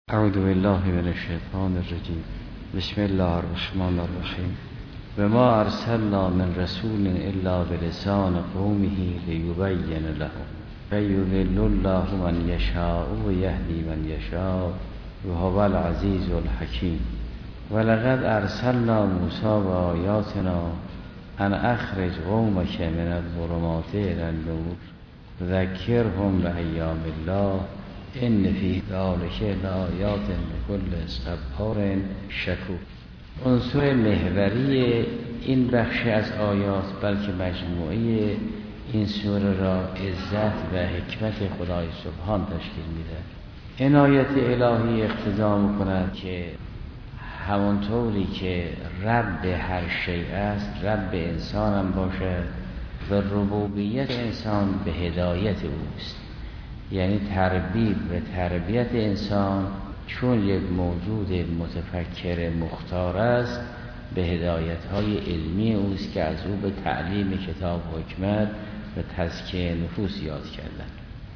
اعوذ بالله من الشیطان الرجیم. بسم الله الرحمن الرحیم. و ما ارسلنا من رسول الا بلسان قومه لیبین لهم فیضل الله من یشاء و یهدی من یشاء و هو العزیز الحکیم. ولقد ارسلنا موسی بآیاتنا ان اخرج قومک من الظلمات الی النور ذکرهم بایام الله ان فی ذلک لآیات لکل صبار شکور. عنصر محوری این بخش از آیات بلکه مجموعه این سوره را عزت و حکمت خدای سبحان تشکیل میده. عنایت الهی اقتضا میکند که همانطوری که رب هر شیء است رب انسان هم باشد و ربوبیت انسان به هدایت اوست، یعنی تربیب و تربیت انسان چون یک موجود متفکر مختار است به هدایت‌های علمی اوست که از او به تعلیم کتاب و حکمت و تزکیه نفوس یاد کردن.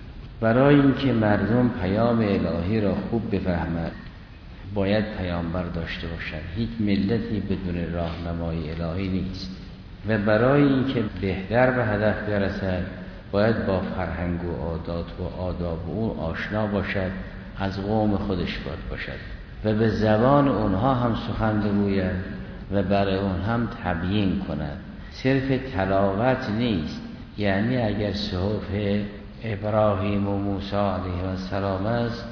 برای اینکه مردم پیام الهی را خوب بفهمند باید پیامبر داشته باشند. هیچ ملتی بدون راهنمای الهی نیست و برای اینکه بهتر به هدف برسد باید با فرهنگ و عادات و آداب اون آشنا باشد، از قوم خودش باشد و به زبان اونها هم سخن بگوید و برای اون هم تبیین کند. صرف تلاوت نیست، یعنی اگر صحف ابراهیم و موسی علیه السلام است،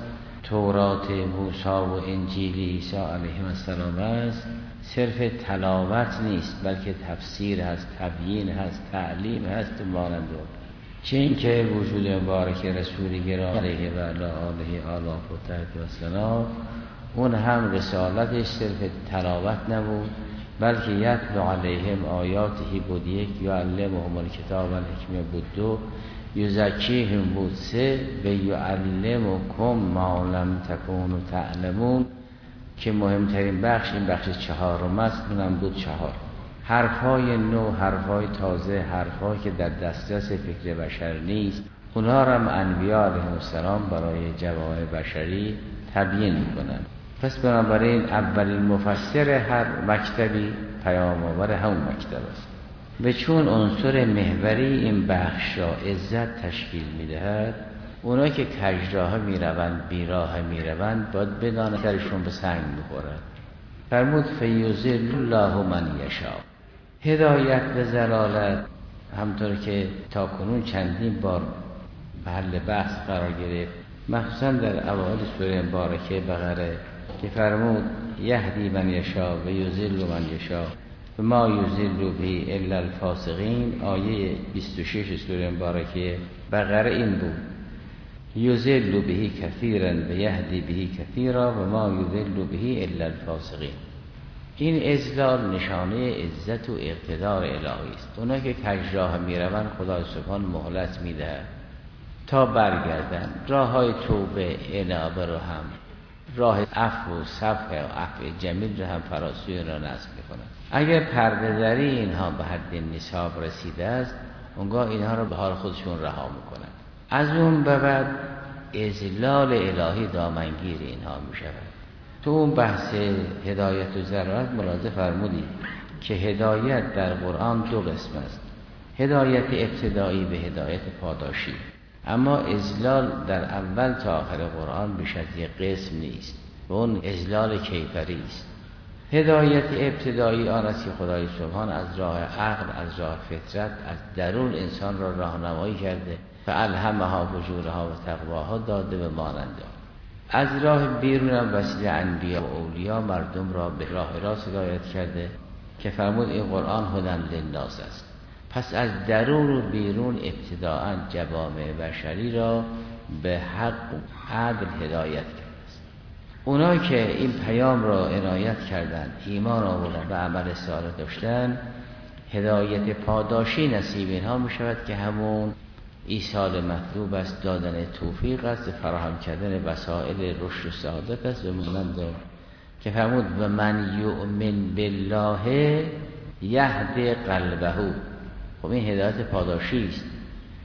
تورات موسی و انجیل عیسی علیه السلام است، صرف تلاوت نیست بلکه تفسیر هست، تبیین هست، تعلیم هست مانند چه این که وجود مبارک رسول گرامی علیه و آله آلاف و تحت و سلام اون هم رسالتش صرف تلاوت نبود بلکه یتلو علیهم آیاته بود یک، یعلمهم الکتاب و الحکمه بود دو، یزکیهم بود سه و یعلمکم ما لم تکونوا تعلمون که مهمترین بخش این بخش چهارم است، اونم بود چهار. حرفای نو، حرفای تازه، حرفایی که در دسترس فکر بشر نیست، اونها را هم انبیاء علیهم السلام برای جوامع بشری تبیین میکنن. پس بنابراین اولین مفسر هر مکتبی پیام آور همون مکتب است و چون عنصر محوری این بخش را عزت تشکیل میدهد، اونا که کژراه میروند بیراه میروند باید بدانند درشون به سنگ میخورد. فرمود فیضل الله من یشاء. هدایت به ضلالت همطور که تا کنون چندین بار محل بحث قرار گرفت، مخصوصا در اوایل سوره مبارکه بقره که فرمود یهدی من یشاء و یضل من یشاء و ما یضل به الا الفاسقین. آیه 26 سوره مبارکه بقره این بود یضل به کثیرا و یهدی به کثیرا و ما یضل به الا الفاسقین. این اذلال نشانه عزت و اقتدار الهی است. اونا که کژراه میروند خدای سبحان مهلت میده تا برگردن، راه های توبه انابه رو هم، راه عفو و صفح و عفو جمیل رو هم فراسوی را نصب میکنند. اگر پرده دری اینها به حد نصاب رسیده است اونگاه اینها رو به حال خودشون رها میکنند. از اون به بعد اذلال الهی دامنگیر اینها میشود. تو اون بحث هدایت و ضلالت ملاحظه فرمودید که هدایت در قرآن دو قسم است، هدایت ابتدایی به هدایت پاداشی، اما اذلال در اول تا آخر قرآن بیش از یک قسم نیست و اون اذلال کیفری است. هدایت ابتدایی آن است که خدای سبحان از راه عقل، از راه فطرت، از درون انسان را راهنمایی کرده، فالهمها فجورها و تقواها داده به ماننده. از راه بیرون هم وسیله انبیا و اولیا مردم را به راه راست هدایت کرده که فرمود این قرآن هدی للناس است. پس از درون و بیرون ابتداءً جوامع بشری را به حق و عدل هدایت کرده است. اونایی که این پیام را عنایت کردند، ایمان آوردند و عمل صالح داشتند، هدایت پاداشی نصیب اینها می شود که همون ایصال مطلوب است، دادن توفیق است، فراهم کردن وسائل رشد و سعادت است و مانند که فرمود و من یؤمن بالله یهد قلبه. خب این هدایت پاداشی است.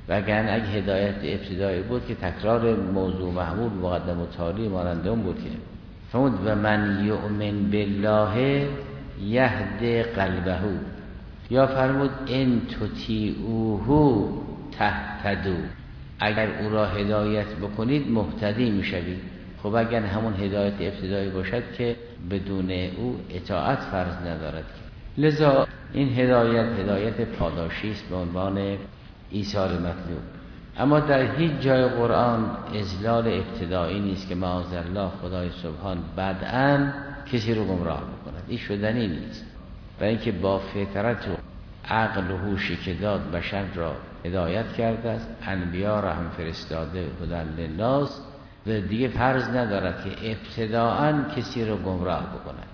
وگرنه اگه هدایت ابتدایی بود که تکرار موضوع محمول مقدم و تالی مانند اون بود که فرمود و من یؤمن بالله یهد قلبه، یا فرمود ان تطیعوه تهتدوا، اگر او را هدایت بکنید مهتدی میشوید. خب اگر همون هدایت ابتدایی باشد که بدون او اطاعت فرض ندارد. لذا این هدایت پاداشی است به عنوان ایصال مطلوب. اما در هیچ جای قرآن اذلال ابتدایی نیست که معاذالله خدای سبحان بدءا کسی رو گمراه بکند. این شدنی نیست، برای اینکه با فطرت و عقل و هوشی که داد بشر را هدایت کرده است، انبیا را هم فرستاده هدی للناس و دیگه فرض ندارد که ابتداءً کسی رو گمراه بکند.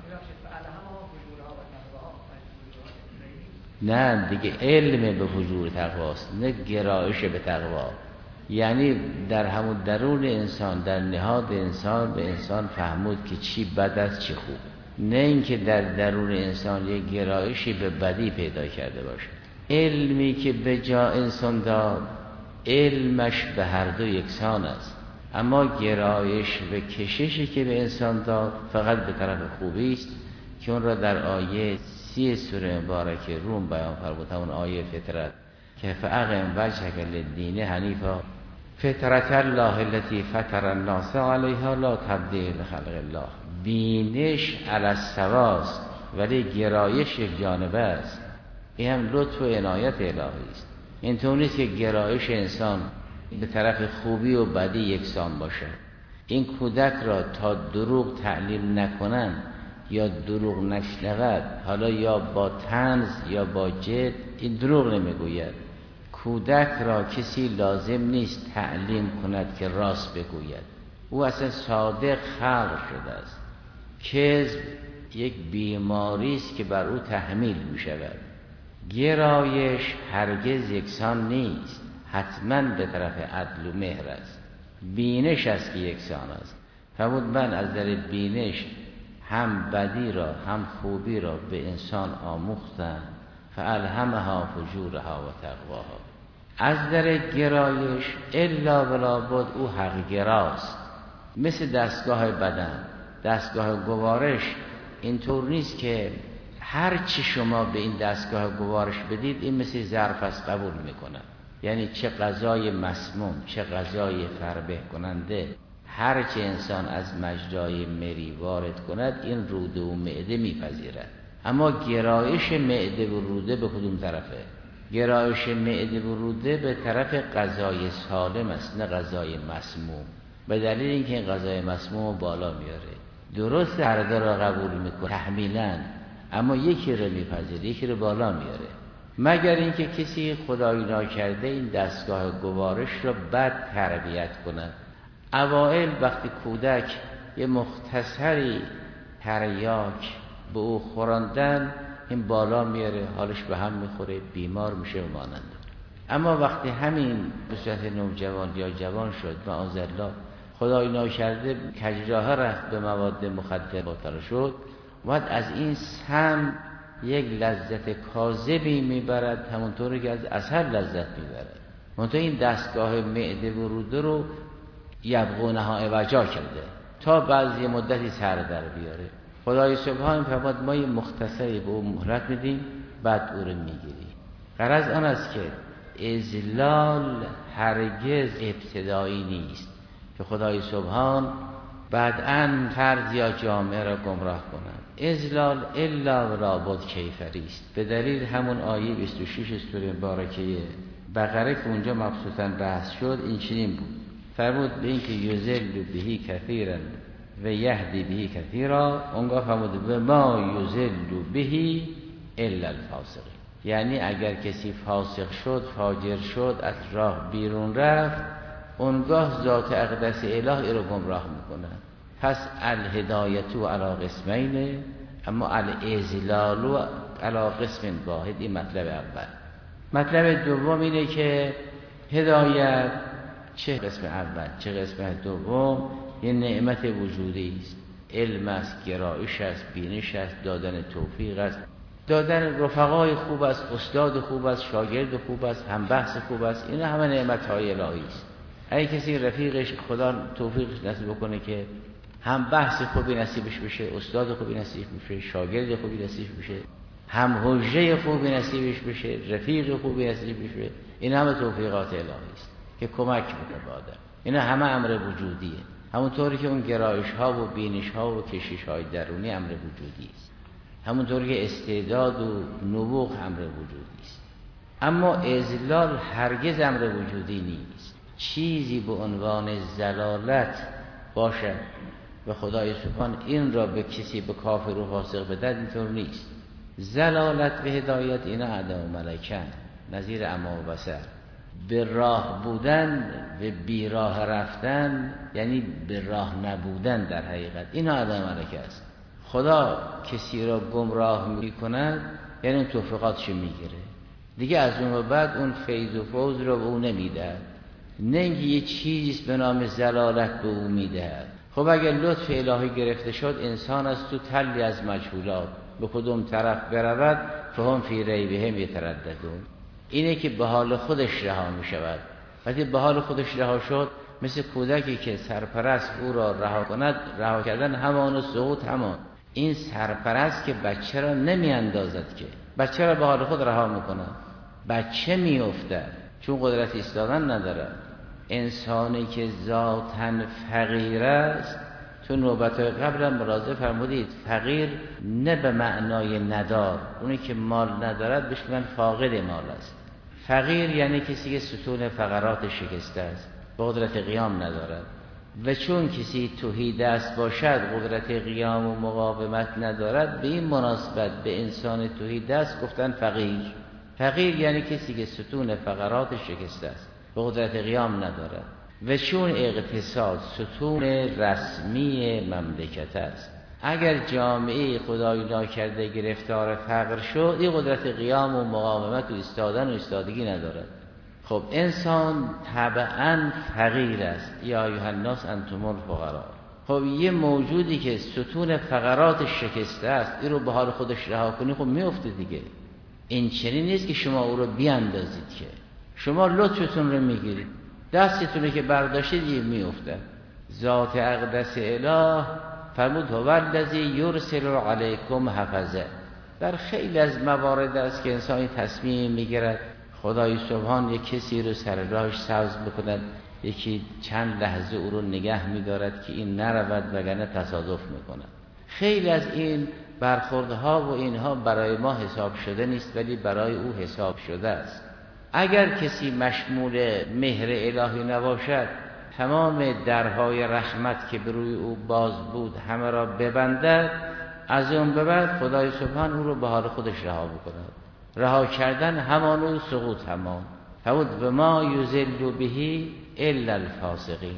نه دیگه علم به حضور تقواست، نه گرایش به تقوا. یعنی در همون درون انسان، در نهاد انسان به انسان فهمود که چی بد است چی خوب، نه اینکه در درون انسان یک گرایشی به بدی پیدا کرده باشه. علمی که به جا انسان داد علمش به هر دو یکسان است، اما گرایش و کششی که به انسان داد فقط به طرف خوبی است که اون را در آیه 30 سوره مبارکه روم بیان فرمود، همون آیه فطرت که فاقم وجهک للدین حنیفا فطرت الله التي فطر الناس علیها لا تبدیل لخلق الله. بینش علی السواست ولی گرایش یک جانبه است. این هم لطف و عنایت الهی است. اینطور نیست که گرایش انسان به طرف خوبی و بدی یکسان باشه. این کودک را تا دروغ تعلیم نکنن یا دروغ نشنود، حالا یا با طنز یا با جد، این دروغ نمیگوید. کودک را کسی لازم نیست تعلیم کند که راست بگوید، او اصلا صادق خلق شده است. کذب یک بیماری است که بر او تحمیل می شود. گرایش هرگز یکسان نیست، حتما به طرف عدل و مهر است. بینش است که یکسان است. فرمود من از در بینش هم بدی را هم خوبی را به انسان آموختم، فالهمها فجورها و تقواها. از در گرایش الا ولا بد او حق گراست، مثل دستگاه بدن، دستگاه گوارش اینطور نیست که هر چی شما به این دستگاه گوارش بدید این مثل ظرف است قبول میکنه. یعنی چه غذای مسموم چه غذای فربه کننده، هر چه انسان از مجرای مری وارد کند این روده و معده میپذیرد. اما گرایش معده و روده به کدوم طرفه؟ گرایش معده و روده به طرف غذای سالم است، نه غذای مسموم، به دلیل اینکه این غذای مسموم بالا میاره. درست هر دو را قبول میکنه تحمیلاً، اما یکی رو میپذیره یکی رو بالا میاره. مگر اینکه کسی خدای ناکرده این دستگاه گوارش را بد تربیت کند. اوائل وقتی کودک یه مختصری تریاک به او خوراندن این بالا میاره، حالش به هم میخوره، بیمار میشه و مانند. اما وقتی همین به صورت نوجوان یا جوان شد معاذالله خدای ناکرده کجراه رفت به مواد مخدر مبتلا شد، باید از این سم یک لذت کاذبی میبرد، همونطوری که از عسل لذت میبرد. منتها این دستگاه معده و روده رو یبغونها عوجا کرده تا بعضی مدتی سر در بیاره. خدای سبحان فرمود ما یه مختصری به او مهلت میدیم بعد او رو میگیری. غرض آن است که اذلال هرگز ابتدایی نیست که خدای سبحان بعداً فرد یا جامعه را گمراه کند. اذلال الا ولا بد کیفری است. به دلیل همون آیه 26 سوره مبارکه بقره که اونجا مخصوصاً بحث شد این چنین بود، فرمود به این که یذل به کثیرا و یهدی به کثیرا، اونگاه فرمود و ما یذل به الا الفاسقین. یعنی اگر کسی فاسق شد فاجر شد از راه بیرون رفت، اونگاه ذات اقدس الهی رو گمراه میکنه. پس الهدایتو علی قسمین، اما الاذلال علی قسم واحد. این مطلب اول. مطلب دوم اینه که هدایت چه قسم اول چه قسم دوم یه نعمت وجودی است. علم است، گرایش است، بینش است، دادن توفیق است، دادن رفقای خوب است، استاد خوب است، شاگرد خوب است، هم بحث خوب است، این همه نعمت‌های الهی است. اگه کسی رفیقش خدا توفیقش نصیب بکنه که هم بحث خوبی نصیبش بشه، استاد خوبی نصیب بشه، شاگرد خوبی نصیب بشه، هم حجه خوبی نصیبش بشه، رفیق خوبی نصیب بشه، این همه توفیقات الهی است که کمک میکنه به آدم. این همه امر وجودیه، همونطوری که اون گرایش ها و بینش ها و کشش های درونی امر وجودی است، همونطوری که استعداد و نبوغ امر وجودی است. اما اذلال هرگز امر وجودی نیست. چیزی به عنوان زلالت باشه و خدای سبحان این را به کسی، به کافر و فاسق بدهد، اینطور نیست. زلالت و هدایت اینا عدم ملکن، نظیر عمی و بصر. به راه بودن و بی راه رفتن یعنی به راه نبودن، در حقیقت اینا عدم ملکه است. خدا کسی را گمراه می کند یعنی اون توفیقاتش میگیره دیگه، از اون بعد اون فیض و فوز را به او نمیده، نه اینکه یه چیزیست به نام زلالت به او میده. خب اگر لطف الهی گرفته شد، انسان از تو تلی از مجهولات به کدوم طرف برود، فهم فی ریبهم یترددون، اینه که به حال خودش رها می شود. وقتی به حال خودش رها شد، مثل کودکی که سرپرست او را رها کند، رها کردن همان و سقوط همان. این سرپرست که بچه را نمی اندازد، که بچه را به حال خود رها می کند، بچه می افتد چون قدرت ایستادن ندارد. انسانی که ذاتاً فقیر است، تو نوبت‌های قبل هم ملاحظه فرمودید، فقیر نه به معنای ندار، اونی که مال ندارد بهش میگن فاقد مال است. فقیر یعنی کسی که ستون فقرات شکسته است، به قدرت قیام ندارد. و چون کسی تهی دست باشد، قدرت قیام و مقاومت ندارد، به این مناسبت به انسان تهی دست گفتن فقیر. فقیر یعنی کسی که ستون فقرات شکسته است، به قدرت قیام ندارد. و چون اقتصاد ستون رسمی مملکت است، اگر جامعه خدای ناکرده گرفتار فقر شد، این قدرت قیام و مقاومت و ایستادن و ایستادگی ندارد. خب انسان طبعاً فقیر است. یا ایها الناس انتم الفقراء. خب یه موجودی که ستون فقرات شکسته است، این رو به حال خودش رها کنی، خب میفته دیگه. این چنین نیست که شما او رو بیاندازید، که شما لطفتون رو میگیرید، دستتونه که برداشتید دیگه میفته. ذات اقدس اله فرمود هو الذی یرسل علیکم حفظه. در خیلی از موارد است که انسانی تصمیم میگیرد خدای سبحان یک کسی رو سر راهش سبز بکند، یکی چند لحظه او رو نگه میدارد که این نرود وگرنه تصادف میکند. خیلی از این برخوردها و اینها برای ما حساب شده نیست، ولی برای او حساب شده است. اگر کسی مشمول مهر الهی نباشد، تمام درهای رحمت که به روی او باز بود همه را ببندد، از اون به بعد خدای سبحان او رو به حال خودش رها بکند. رها کردن همان و سقوط همان. فود به ما یذل بهی الا الفاسقین.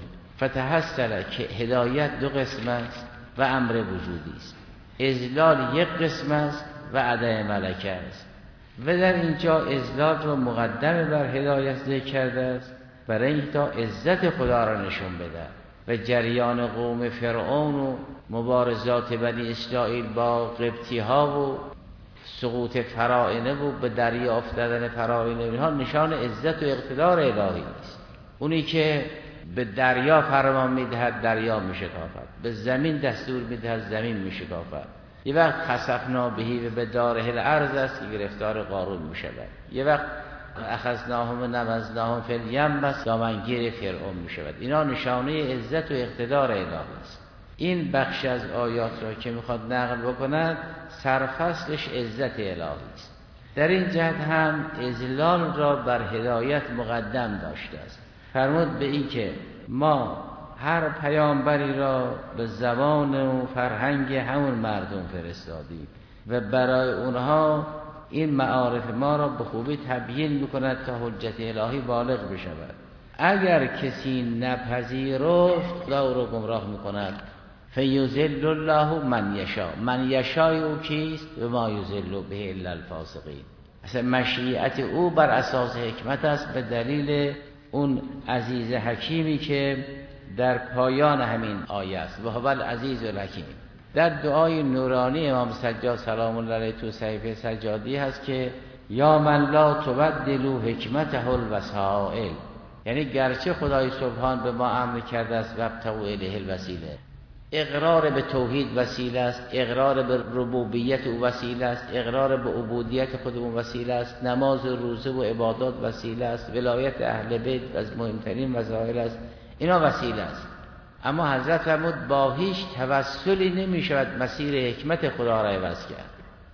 فتحصل که هدایت دو قسم است و امر وجودی است. اذلال یک قسم است و عدم ملکه است. و در اینجا اذلال رو مقدم بر هدایت ذکر کرده است، برای اینکه تا عزت خدا را نشون بده. و جریان قوم فرعون و مبارزات بنی اسرائیل با قبطی ها و سقوط فراعنه و به دریا افتادن فراعنه، اینها نشان عزت و اقتدار الهی است. اونی که به دریا فرمان میدهد دریا میشکافد، به زمین دستور میدهد زمین میشکافد. یه وقت خسفنا بهی و به داره الارض است که گرفتار قارون میشود. یه وقت اخذناهم و نبذناهم فی الیم بس دامنگیر فرعون میشود. اینا نشانه عزت و اقتدار الهی است. این بخش از آیات را که میخواد نقل بکند، سرفصلش عزت الهی است. در این جهت هم اذلال را بر هدایت مقدم داشته است. فرمود به این که ما هر پیامبری را به زبان و فرهنگ همون مردم فرستادیم و برای اونها این معارف ما را به خوبی تبیین میکند تا حجت الهی بالغ بشود. اگر کسی نپذیرفت، خدا او را گمراه میکند. فیذل الله من یشاء. من یشاء او کیست؟ و ما یذل به الا الفاسقین. اصلا مشیت او بر اساس حکمت است، به دلیل اون عزیز حکیمی که در پایان همین آیه است. و هو العزیز الحکیم. در دعای نورانی امام سجاد سلام الله علیه تو صحیفه سجادی هست که یا من لا تبدلوا حکمته الوسائل، یعنی گرچه خدای سبحان به ما امر کرده است وابتغوا الیه الوسیله، اقرار به توحید وسیله است، اقرار به ربوبیت او وسیله است، اقرار به عبودیت خودمون وسیله است، نماز و روزه و عبادات وسیله است، ولایت اهل بیت از مهمترین وسایل است، اینا وسیله است. اما حضرت فرمود با هیچ توسلی نمی شود مسیر حکمت خدا را عوض کرد.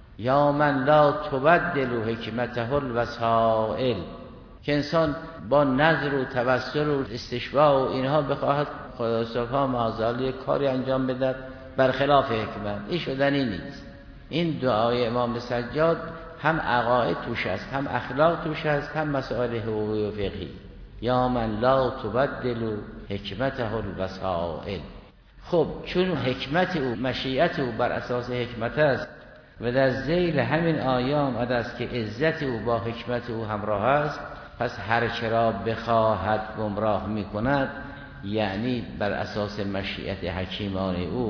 یا من لا تبدلوا حکمته الوسائل، که انسان با نظر و توسل و استشفاء و اینها بخواهد خدا سبحانه معاذالله کاری انجام بدهد برخلاف حکمت، این شدنی نیست. این دعای امام سجاد هم عقاید توش است، هم اخلاق توش است، هم مسائل حقوقی و فقهی. یا من لا تبدلوا حکمته الوسائل. خب چون حکمت او، مشیت او بر اساس حکمت است و در ذیل همین آیه آمده است که عزت او با حکمت او همراه است، پس هر چرا بخواهد گمراه می کند، یعنی بر اساس مشیت حکیمانه او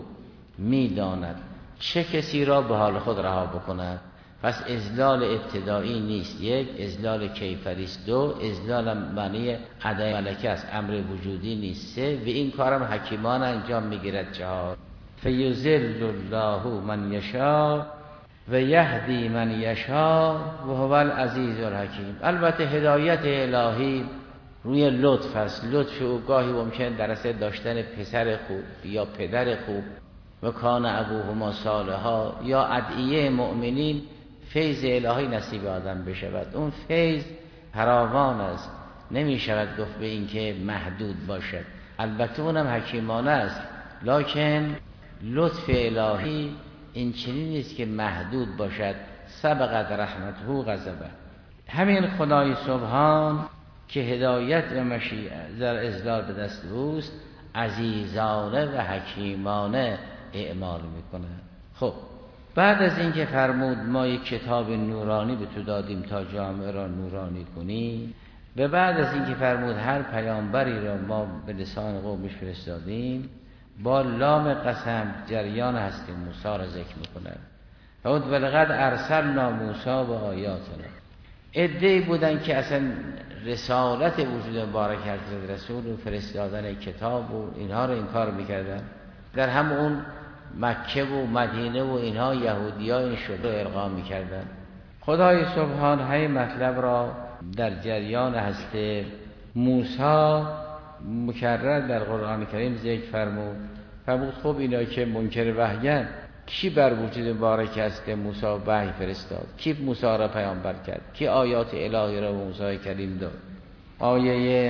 میداند چه کسی را به حال خود رها بکند. پس اذلال ابتدایی نیست، یک اذلال کیفری است، دو اذلال معنی عدم ملکه است، امر وجودی نیست، سه و این کارم حکیمان انجام میگیرد، چهار فیذل الله من یشاء و یهدی من یشاء و هو العزیز الحکیم. البته هدایت الهی روی لطف است، لطف او گاهی ممکن در اثر داشتن پسر خوب یا پدر خوب و کان ابوهما صالحا یا ادعیه مؤمنین فیض الهی نصیب آدم بشود. اون فیض فراوان است، نمی شود گفت به این که محدود باشد. البته اونم حکیمانه است، لکن لطف الهی این چنین نیست که محدود باشد. سبقت رحمته غضبه. همین خدای سبحان که هدایت و مشیت در اذلال به دست اوست، عزیزانه و حکیمانه اعمال میکنه. خب بعد از اینکه فرمود ما یک کتاب نورانی به تو دادیم تا جامعه را نورانی کنی، و بعد از اینکه فرمود هر پیامبری را ما به لسان قومش فرستادیم، با لام قسم جریان هستی موسی را ذکر میکنه. فرمود ولقد ارسلنا موسی و آیاتنا. عده‌ای بودن که اصلا رسالت وجود مبارک حضرت رسول و فرستادن کتاب و اینها رو انکار میکردن. در همون مکه و مدینه و اینها یهودی‌ها این شده القا میکردن. خدای سبحان همین مطلب را در جریان هست موسی مکرر در قرآن کریم ذکر فرمود خب اینا که منکر وحیان، کی بر وجود مبارک است موسی وحی فرستاد؟ کی موسی را پیامبر کرد؟ کی آیات الهی را به موسی کریم داد؟ آیه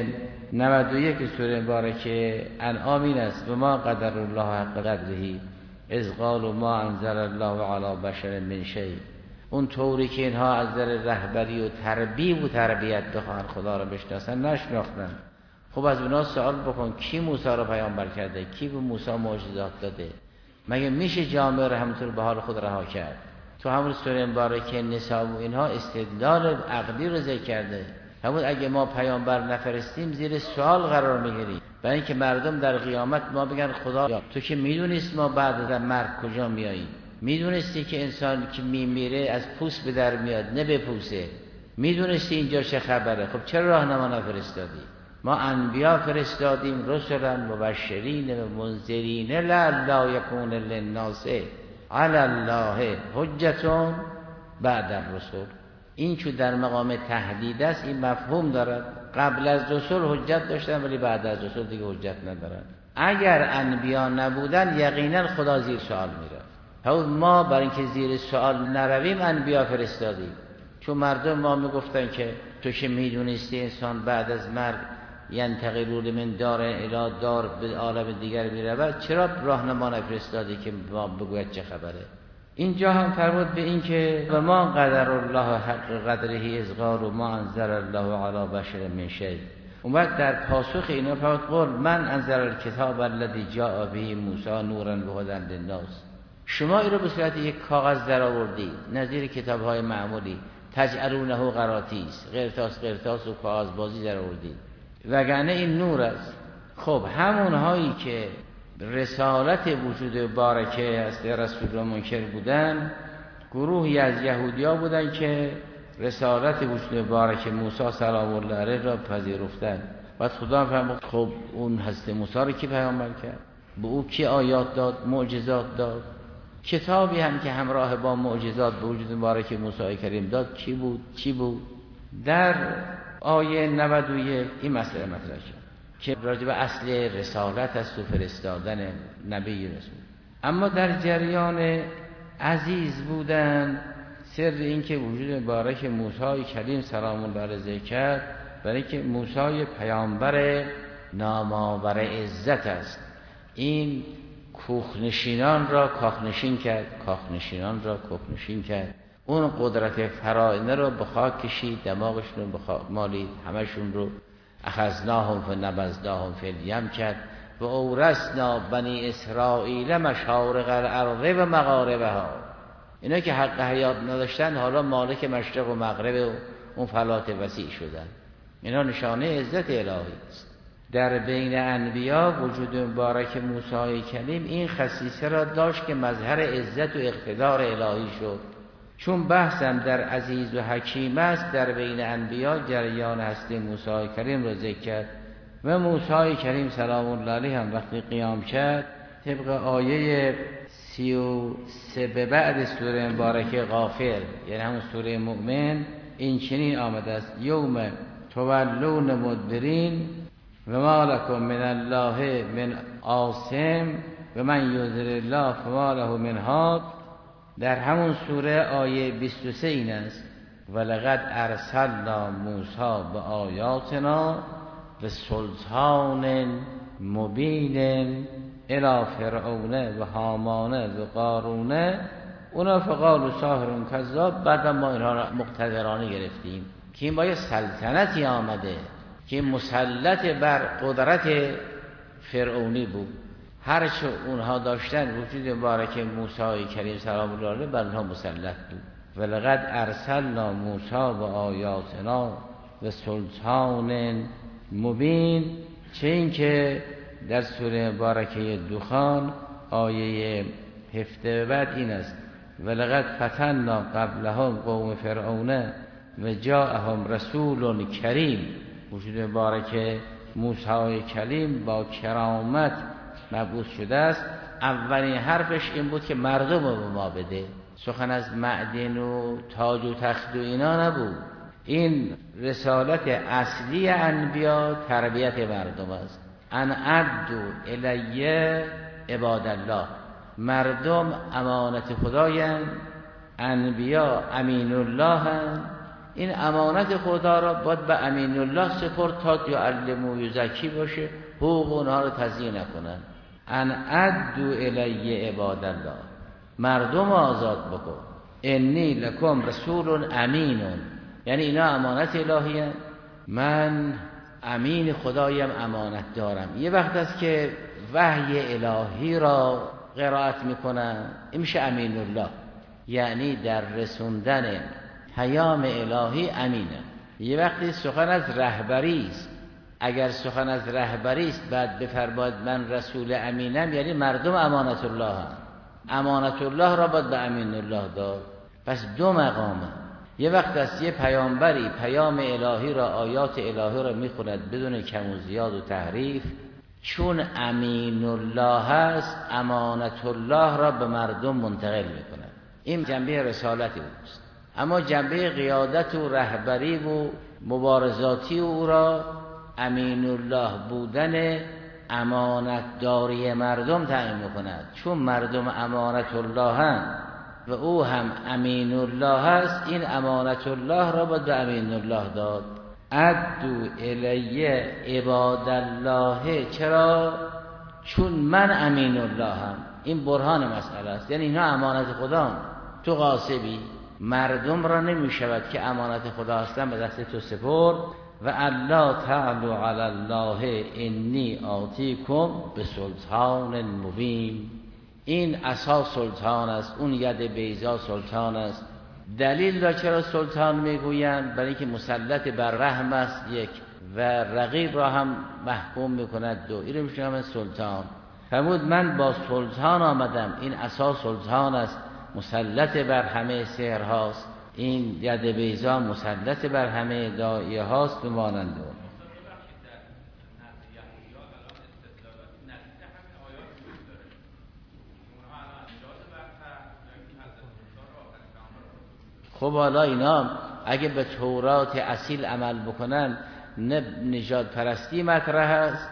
91 سوره مبارکه انعام این است و ما قدر الله حق قدره اذ قالوا ما انزل الله علی بشر من شیء. اون طوری که اینها از نظر رهبری و تربیت و تربیت بخوان خدا را بشناسن نشناختن. خب از اونا سوال بکن کی موسی را پیامبر کرده؟ کی به موسی معجزات داده؟ مگه میشه جامعه را همونطور به حال خود رها کرد؟ تو همون سوره مبارکه نساء و اینها استدلال عقلی رو ذکر کرده. همون اگه ما پیامبر نفرستیم زیر سوال قرار میگیریم، برای اینکه مردم در قیامت ما بگن خدا تو که میدونست ما بعد از مرگ کجا میاییم، میدونستی که انسان که میمیره از پوست به در میاد نه به پوسته، میدونستی اینجا چه خبره، خب چرا راهنما نفرستادی؟ ما انبیا فرستادیم رسلا مبشرین و منذرین لعلی یکون للناس علی الله حجة بعد الرسل. این چون در مقام تهدید است این مفهوم دارد. قبل از رسول حجت داشتن ولی بعد از رسول دیگه حجت ندارن. اگر انبیا نبودن یقینا خدا زیر سوال میرفت. ما برای اینکه زیر سوال نرویم انبیا فرستادیم، چون مردم ما میگفتن که تو که میدونستی انسان بعد از مرگ ینتقلون من دار الی دار به عالم دیگر میرود، چرا راهنما نفرستادی که ما بگوید چه خبره؟ اینجا هم فرمود به این که و ما قدر الله حق قدره اذ قالوا ما انزل الله علی بشر من شیء. اومد در پاسخ اینا فرمود قل من انزل الکتاب الذی جاء به موسی نورا و هدی للناس. شما این رو به صورت یک کاغذ در آوردید نظیر کتاب‌های معمولی، تجعلونه قراطیس، قرطاس و کاغذ بازی در آوردید، وگرنه این نور است. خب همون هایی که رسالت وجود بارکه است رسول را منکر بودن، گروهی از یهودیا بودن که رسالت وجود بارکه موسی سلام الله علیه را پذیرفتن. بعد خدا فرمود خب اون حضرت موسی رو کی پیامبر کرد؟ به او کی آیات داد، معجزات داد؟ کتابی هم که همراه با معجزات به وجود بارکه موسی کریم داد کی بود؟ چی بود؟ در آیه 91 این مسئله مطرح شد که راجع به اصل رسالت است و فرستادن نبی رسول. اما در جریان عزیز بودن سر این که وجود بارک موسی کریم سلام الله علیه ذکر کرد، برای که موسی پیامبر نامآور عزت است. این کوخنشینان را کاخنشین کرد، کاخنشینان را کوخنشین کرد. اون قدرت فراعنه رو به خاک کشید، دماغشون رو به خاک مالید، همشون رو اخذناهم فنبذناهم فی الیم کرد و اورثنا بنی اسرائیل مشارق الارض و مغاربها. اینا که حق حیات نداشتن حالا مالک مشرق و مغرب و اون فلات وسیع شدن. اینا نشانه عزت الهی است. در بین انبیا وجود مبارک موسی کلیم این خصیصه را داشت که مظهر عزت و اقتدار الهی شد. چون بحثم در عزیز و حکیم است، در بین انبیا جریان هستی موسی کریم را ذکر کرد و موسی کریم سلام الله علیه هم وقتی قیام کرد طبق آیه 33 به بعد سوره مبارکه غافر، یعنی همون سوره مؤمن، این چنین آمده است: یوم تولون مدبرین و ما لکم من الله من عاصم و من یضلل الله فما له من هاد. در همون سوره آیه 23 این است: ولقد ارسلنا موسی بآیاتنا و سلطان مبین الی فرعون و هامان و قارون اونا فقالوا ساحر کذاب. بعد ما اینها را مقتدرانه گرفتیم که این با یه سلطنتی آمده که مسلط بر قدرت فرعونی بود. هرچه اونها داشتن وجود مبارک موسی کریم سلام الله علیه بر اونها مسلط بود. ولقد ارسلنا موسی بآیاتنا و سلطان مبین. چه این که در سوره مبارکه دخان آیه 17 بعد این است: ولقد فتنا قبلهم قوم فرعون و جاءهم رسول کریم. وجود مبارک موسی کلیم با کرامت مبعوث شده است. اولین حرفش این بود که مردم رو به ما بده. سخن از معدن و تاج و تخت و اینا نبود. این رسالت اصلی انبیا تربیت مردم است. ان عدوا الی عباد الله. مردم امانت خدایند، انبیا امین الله هستند. این امانت خدا را باید به امین الله سپرد تا یعلم و یزکی باشه، حقوق اونها رو تضییع نکنن. ان عدوا الی عباد الله، مردم آزاد بکن. انی لکم رسول امین، یعنی اینا امانت الهی هست. من امین خدایم، امانت دارم. یه وقت است که وحی الهی را قرائت میکنن، این میشه امین الله، یعنی در رسوندن پیام الهی امینه. یه وقتی سخن از رهبری است، اگر سخن از رهبری است بعد بفرماید من رسول امینم، یعنی مردم امانت الله هم. امانت الله را باید به امین الله داد. پس دو مقامه. یه وقت است یه پیامبری پیام الهی را، آیات الهی را میخوند بدون کم و زیاد و تحریف، چون امین الله هست امانت الله را به مردم منتقل میکند. این جنبه رسالتی است. اما جنبه قیادت و رهبری و مبارزاتی او را امین الله بودن امانتداری مردم تعیین میکند. چون مردم امانت الله هم و او هم امین الله هست، این امانت الله را باید به امین الله داد. عدوا الی عباد الله. چرا؟ چون من امین الله هم. این برهان مسئله است. یعنی اینا امانت خدا. تو غاصبی، مردم را نمی شود که امانت خدا هستن به دست تو سپرد. و الله تعالی علی الله انی آتیکم به سلطان مبین. این عصا سلطان است، اون ید بیضا سلطان است. دلیل را چرا سلطان میگویند؟ برای اینکه مسلط بر رحم است یک، و رقیب را هم محکوم میکند دو. این رو میشنم سلطان. فرمود من با سلطان آمدم. این عصا سلطان است، مسلط بر همه سحر هاست. این ید بیضا مسلط بر همه داعیه هاست و مانند اون. خب حالا اینا اگه به تورات اصیل عمل بکنن، نه نژاد پرستی مطرح هست،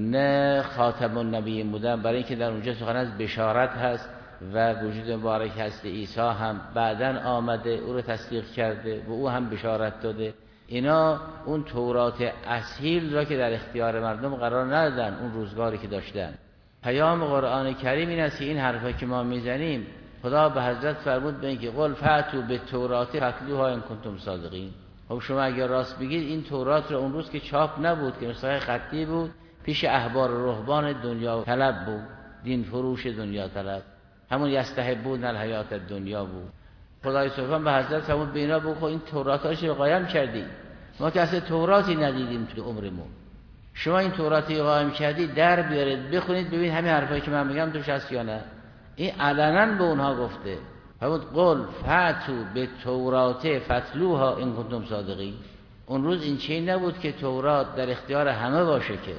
نه خاتم النبیین بودن، برای اینکه در اونجا سخن از بشارت هست و وجود مبارک هست عیسی هم بعداً آمده، او رو تصدیق کرده و او هم بشارت داده. اینا اون تورات اصیل را که در اختیار مردم قرار ندادن اون روزگاری که داشتن. پیام قرآن کریم این است که این حرفا که ما میزنیم، خدا به حضرت فرمود به اینکه قل فأتوا بالتوراة فاتلوها ان کنتم صادقین. خب شما اگر راست بگید این تورات رو اون روز که چاپ نبود، که نسخه خطی بود، پیش احبار و رهبان دنیا طلب بود، دین فروش دنیا طلب، همون یستحبون الحیات الدنیا بود. خدای سبحان به حضرت فرمود به اینا بگو خب این توراتاش رو قایم کردی، ما که اصلا توراتی ندیدیم تو عمرمون، شما این توراتی قایم کردی، در بیارید بخونید ببین همین حرفایی که من میگم توش هست یا نه. این علنا به اونها گفته. فرمود قل فأتوا بالتوراة فاتلوها ان کنتم صادقین. اون روز این چیزی نبود که تورات در اختیار همه باشه. که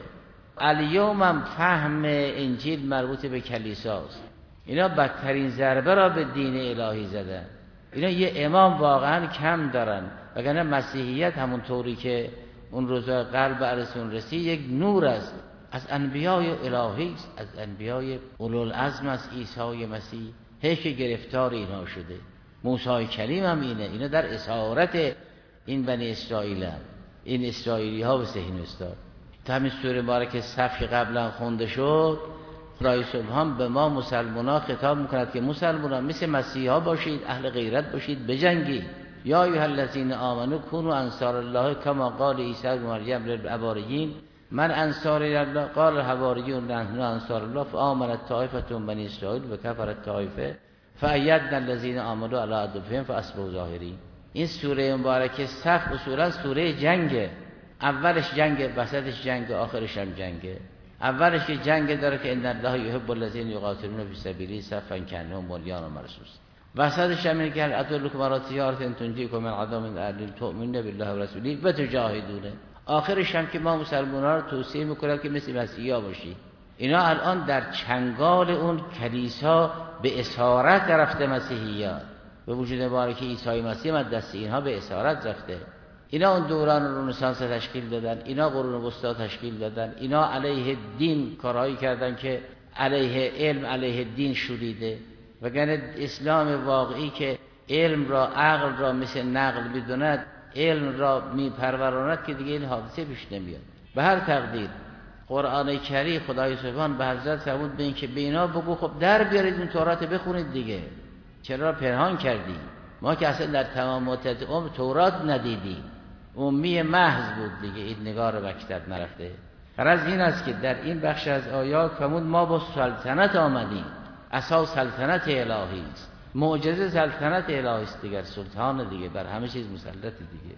الیوم هم فهم انجیل مربوط به کلیساست. اینا بدترین ضربه را به دین الهی زدن. اینا یه امام واقعا کم دارن، وگرنه مسیحیت همون طوری که اون روزا قلب ارسطو رسید یک نور است، از انبیای الهی است، از انبیای اولوالعزم است. عیسی مسیح هیچ گرفتار اینها شده. موسی کلیم هم اینه. اینا در اسارت این بنی اسرائیل هم. این اسرائیلی ها و صهیونیست‌ها. تا همین سوره مبارک صف که قبلا خونده شد، خدای سبحان به ما مسلمان‌ها خطاب میکند که مسلمان‌ها مثل مسیحا باشید، اهل غیرت باشید، بجنگید. یا ایها الذین آمنوا کونوا انصار الله کما قال عیسی ابن مریم للحواریین من انصار الله قال الحواریون نحن انصار الله فآمنت طائفة من بنی اسرائیل و کفرت طائفه فأیدنا الذین آمنوا علی عدوهم فاصبحوا ظاهرین. این سوره مبارکه صف اصولا سوره جنگه. اولش جنگه، وسطش جنگه، آخرش هم جنگه. اولش که جنگ داره که ان الله یحب الذین یقاتلون فی سبیله صفا کانهم بنیان مرصوص. وسطش هم میگه ادلکم علی تجارة تنجیکم من عذاب ألیم تؤمنون بالله و رسوله و تجاهدون. آخرش هم که ما مسلمان‌ها رو توصیه میکنه که مثل مسیحا باشی. اینا الان در چنگال اون کلیسا به اسارت رفته. مسیحیات به وجود مبارک عیسی مسیح هم دست اینها به اسارت رفته. اینا اون دوران رنسانس تشکیل دادن، اینا قرون وسطا تشکیل دادن، اینا علیه دین کارهایی کردن که علیه علم، علیه دین شوریده. وگرنه اسلام واقعی که علم را، عقل را مثل نقل بدوند، علم را میپروراند، که دیگه این حادثه پیش نمیاد. به هر تقدیر قرآن کریم خدای سبحان به حضرت فرمود به این که به اینا بگو خب در بیارید این تورات بخونید دیگه، چرا پنهان کردی؟ ما که اصلا در تمام مدت عمر تورات ندیدیم، امی محض بود دیگه، این نگار مکتب نرفته. غرض این است که در این بخش از آیات فرمود ما با سلطنت آمدیم. اساس سلطنت الهی است، معجزه سلطنت الهی است دیگر، سلطان دیگه، بر همه چیز مسلط دیگه.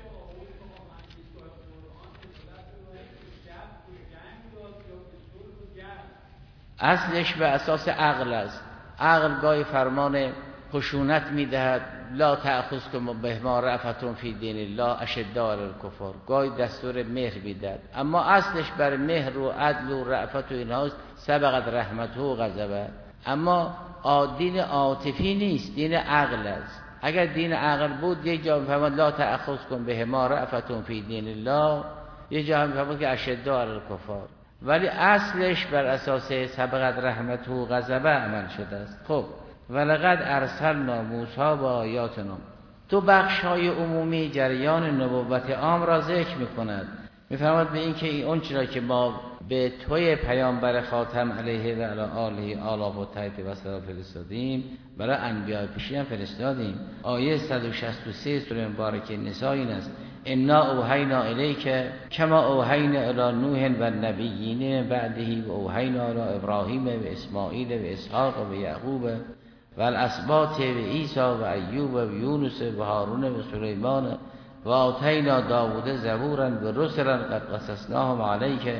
اصلش به اساس عقل است. عقل گاهی فرمان خشونت میدهد، لا تأخذکم بما رأفة فی دین الله اشداء علی الکفار، گاهی دستور مهر میدهد، اما اصلش بر مهر و عدل و رأفت و اینهاست. سبقت رحمته و غضبه. اما دین عاطفی نیست، دین عقل است. اگر دین عقل بود یک جا میفرماد لا تأخذکم بما رأفة فی دین الله، یک جا میفرماد که اشداء علی الکفار، ولی اصلش بر اساس سبقت رحمته و غضبه عمل شده است. خب ولقد ارسلنا موسی با آیاتنا. تو بخش‌های عمومی جریان نبوت عام را ذکر می‌کند. می‌فرماد به این که اون چیزی که ما به توی پیامبر خاتم علیه و علی آله آلاف و تایید و سلام فرستادیم، برای انبیاء پیشین هم فرستادیم. آیه 163 سوره مبارکه نساء این است: انا اوحینا الیک کما اوحینا الی نوح و النبیین بعده و اوحینا الی ابراهیم و اسماعیل و اسحاق و یعقوب و الاسباط و عیسی و ایوب و یونس و هارون و سلیمان و آتینا داوود زبورا و رسلا قد قصصناهم علیک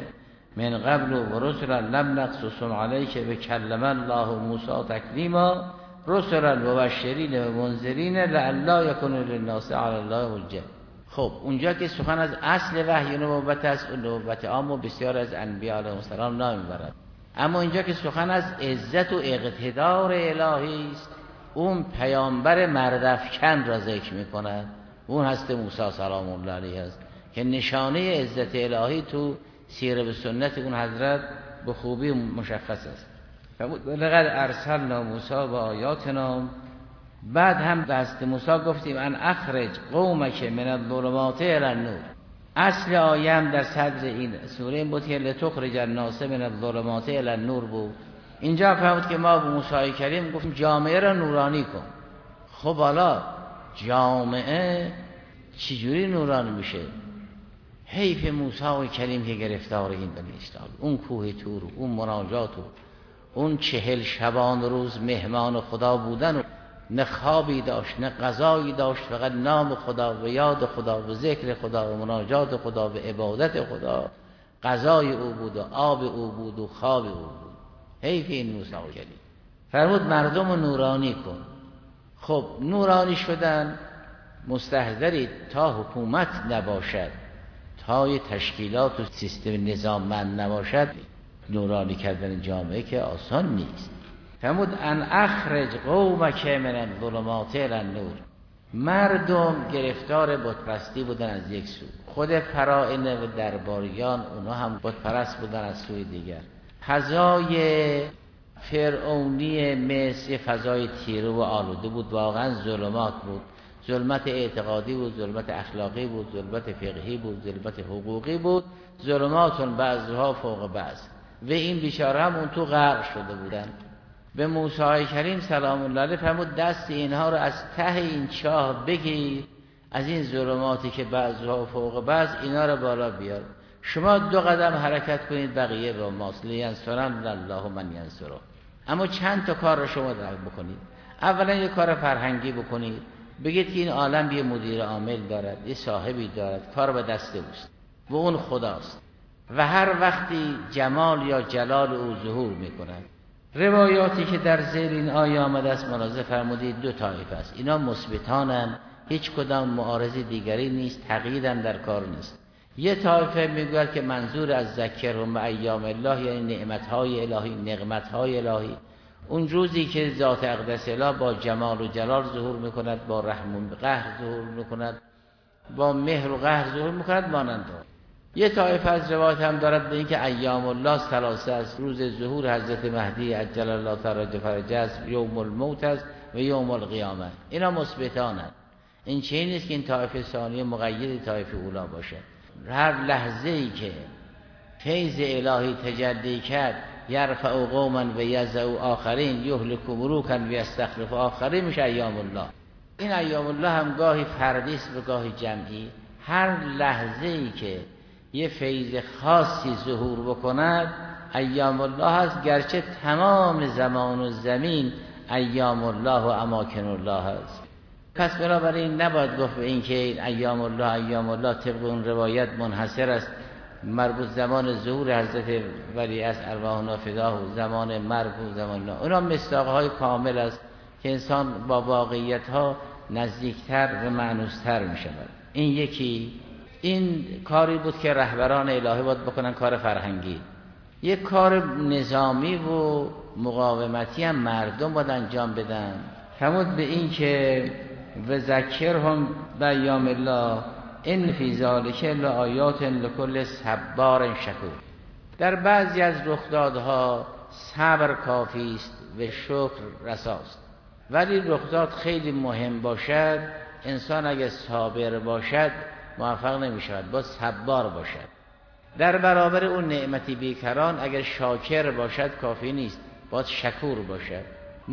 من قبل و رسلا لم نقصصهم علیک و کلم الله موسی تکلیما رسلا مبشرین و منذرین لئلا یکون للناس علی الله حجه. خب اونجا که سخن از اصل وحی نبوت است، اون نبوت عام و بسیار از انبیاء علیهم السلام نام میبرد. اما اینجا که سخن از عزت و اقتدار الهی است، اون پیامبر مردافکن را ذکر میکند، اون هست موسی سلام الله علیه است که نشانه عزت الهی تو سیره و سنت اون حضرت به خوبی مشخص است. لقد ارسلنا موسی و آیاتنا. بعد هم دست موسی گفتیم ان اخرج قومک من الظلمات الی النور. اصل آیه هم در صدر این سوره این بود که لتخرج الناس من الظلمات الی النور بود. اینجا فهمید که ما به موسی کریم گفتیم جامعه را نورانی کن. خب حالا جامعه چجوری نورانی میشه؟ حیف موسی کریم که گرفتار این بنی اسرائیل، اون کوه طور، اون مناجات، اون 40 شبان روز مهمان خدا بودن و نه خوابی داشت نه غذایی داشت، فقط نام خدا و یاد خدا و ذکر خدا و مناجات خدا و عبادت خدا. غذای او بود و آب او بود و خواب او بود. حیف این موسی کریم. فرمود مردم نورانی کن. خب نورانی شدن مستحضری تا حکومت نباشد، تا تشکیلات و سیستم نظاممند نباشد، نورانی کردن جامعه که آسان نیست. فرمود ان اخرج قومک من الظلمات الی النور. مردم گرفتار بتپرستی بودن از یک سو، خود فراعنه و درباریان اونها هم بتپرست بودن از سوی دیگر. فضای فرعونی مصر فضای تیره و آلوده بود، واقعا ظلمات بود. ظلمت اعتقادی بود، ظلمت اخلاقی بود، ظلمت فقهی بود، ظلمت حقوقی بود. ظلماتون بعضها فوق بعض. و این بیچاره هم اون تو غرق شده بودن. به موسی کریم سلام الله علیه فرمود دست اینها رو از ته این چاه بگیر، از این ظلماتی که بعضها فوق بعض اینا رو بالا بیار. شما 2 قدم حرکت کنید بقیه با ماست لینصرن الله من ینصره. اما چند تا کار رو شما بکنید. اولا یک کار فرهنگی بکنید، بگید که این عالم یه مدیر عامل دارد، یه صاحبی دارد، کار به دست اوست و اون خداست و هر وقتی جمال یا جلال او ظهور میکند. روایاتی که در زیر این آیه آمده است ملاحظه فرمودید 2 طایفه است. اینا مثبتانن، هیچ کدام معارض دیگری نیست، تقییدم در کار نیست. یه طایفه میگوید که منظور از ذکرهم ایام الله یعنی نعمتهای الهی، نقمتهای الهی، اون روزی که ذات اقدس اله با جمال و جلال ظهور میکند، با رحم و قهر ظهور میکند، با مهر و قهر ظهور میکند مانند. یه طایفه از روایت هم دارد به این که ایام الله 3 است. روز ظهور حضرت مهدی عجل الله تعالی فرجه است، یوم الموت است و یوم القیامه. اینا مثبتانند. این چیزی نیست که این طایفه ثانیه مقید طایفه اولا باشه. هر لحظه‌ای که فیض الهی تجلی کرد، یرفع قوما و یضع آخرین، یهلک ملوکا و یستخلف آخرین، میشه ایام الله. این ایام الله هم گاهی فردی است و گاهی جمعی. هر لحظه‌ای که یه فیض خاصی ظهور بکند ایام الله هست، گرچه تمام زمان و زمین ایام الله و اماکن الله هست. پس بنابراین نباید گفت به این که ایام الله طبق اون روایت منحصر است، مربوط زمان ظهور حضرت ولی از ارواحنا فداه و زمان مرگ و زمان الله. اونا مصداق‌های کامل است که انسان با واقعیت‌ها نزدیکتر و معنوستر می‌شود. این یکی. این کاری بود که رهبران الهی باید بکنن، کار فرهنگی. یک کار نظامی و مقاومتی هم مردم باید انجام بدن. فرمود به این که و ذکرهم بایام الله ان فی ذلک لآیات لکل صبار شکور. در بعضی از رخدادها صبر کافی است و شکر رساست، ولی رخداد خیلی مهم باشد، انسان اگه صابر باشد موفق نمی شود، باید صبار باشد. در برابر اون نعمتی بیکران اگر شاکر باشد کافی نیست، باید شکور باشد.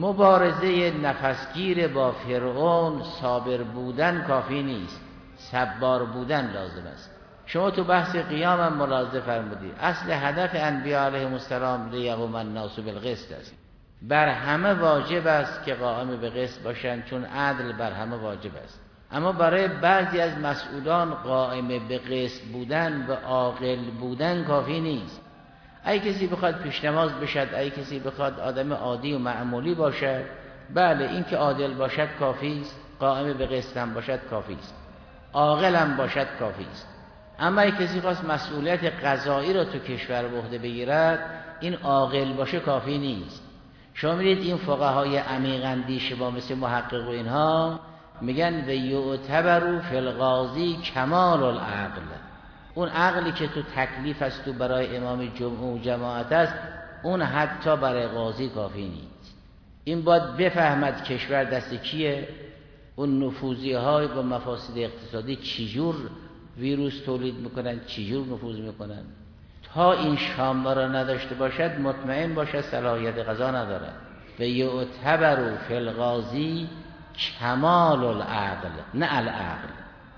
مبارزه نفسگیر با فرعون صابر بودن کافی نیست، صبار بودن لازم است. شما تو بحث قیام هم ملاحظه فرمودید اصل هدف انبیاء علیهم السلام لیقوم الناس بالقسط است. بر همه واجب است که قائم به قسط باشند، چون عدل بر همه واجب است. اما برای بعضی از مسئولان قائم به قسط بودن و عاقل بودن کافی نیست. اگه کسی بخواد پیش نماز بشد، اگه کسی بخواد آدم عادی و معمولی باشد، بله این که عادل باشد کافی است، قائم به قسط هم باشد کافی است، عاقل هم باشد کافی است. اما اگه کسی خواست مسئولیت قضایی را تو کشور به عهده بگیرد، این عاقل باشه کافی نیست. شما می‌بینید این فقهای عمیق اندیش با مثل محقق و اینها میگن و یعتبر فی القاضی کمال العقل، اون عقلی که تو تکلیف است تو برای امام جمعه و جماعت است، اون حتی برای قاضی کافی نیست. این باید بفهمد کشور دست کیه، اون نفوذی های با مفاسد اقتصادی چجور ویروس تولید میکنن، چجور نفوذ میکنن. تا این شامه را نداشته باشد مطمئن باشد صلاحیت قضا ندارد. و یعتبر فی القاضی کمال العقل نه العقل.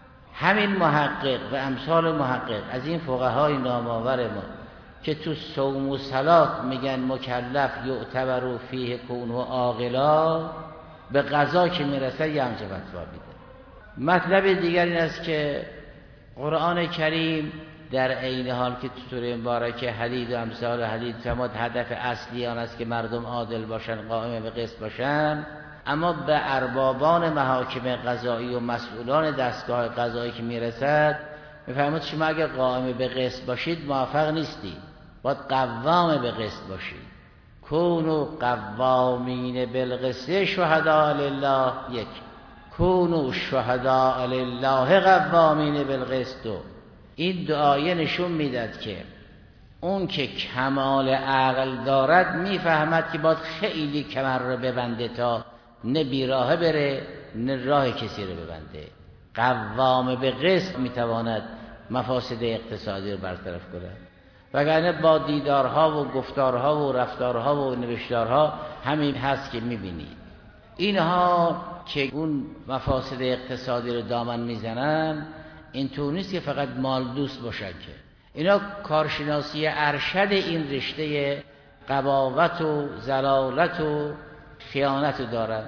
همین محقق و امثال محقق از این فقهای نامآور ما که تو صوم و صلات میگن مکلف یعتبر فیه کونه عاقلا، به قضا که میرسه یه همچه فتوا میده. مطلب دیگر این است که قرآن کریم در عین حال که تو سوره مبارکه حدید و امثال حدید فرمود هدف اصلی آن است که مردم عادل باشن، قائم به قسط باشن، اما به اربابان محاکم قضایی و مسئولان دستگاه قضایی که میرسد میفرمود شما اگر قائم به قسط باشید موفق نیستید، باید قوام به قسط باشید. کونوا قوامین بالقسط شهداء لله، یک کونوا شهداء لله قوامین بالقسط. این دعایه نشون میداد که اون که کمال عقل دارد میفهمد که باید خیلی کمر رو ببنده تا نه بیراهه بره نه راه کسی رو ببنده. قوام به قسط میتواند مفاسد اقتصادی رو برطرف کنه، وگرنه با دیدارها و گفتارها و رفتارها و نوشتارها همین هست که میبینید. اینها که اون مفاسد اقتصادی رو دامن میزنن، اینطور نیست که فقط مال دوست باشن، که اینا کارشناسی ارشد این رشته قباوت و ضلالت و خیانت دارن.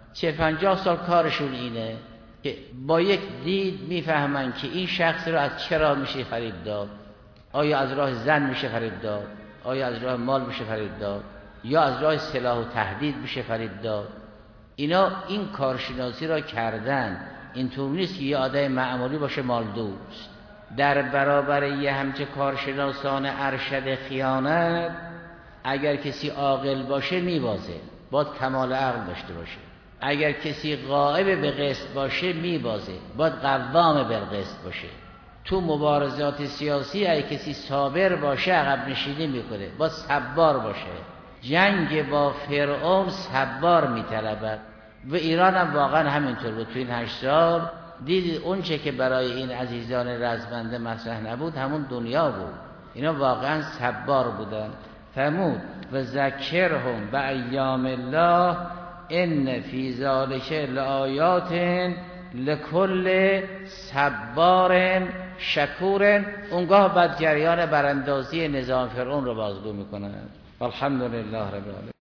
50 سال کارشون اینه که با یک دید میفهمن که این شخص رو از چرا میشه فریب داد. آیا از راه زن میشه فریب داد؟ آیا از راه مال میشه فریب داد؟ یا از راه سلاح و تهدید میشه فریب داد؟ اینا این کارشناسی را کردن. اینطور نیست که یه آدم معمولی باشه مال دوست. در برابر یه همچه کارشناسان ارشد خیانت اگر کسی عاقل باشه میبازه، باید کمال عقل داشته باشه. اگر کسی غائب به قسط باشه میبازه، باید قوام به قسط باشه. تو مبارزات سیاسی اگه کسی صابر باشه عقب نشینی میکنه، باید صبار باشه. جنگ با فرعون صبار میطلبد و ایران هم واقعا همینطور بود. تو این 8 سال دیدید اون چه که برای این عزیزان رزمنده مطرح نبود همون دنیا بود. اینا واقعا صبار بودن. فرمود و ذکرهم بایام الله ان فی ذلک لآیات لکل صبار شکور. اونگاه بعد جریان براندازی نظام فرعون رو بازگو میکنند. الحمدلله رب العالمین.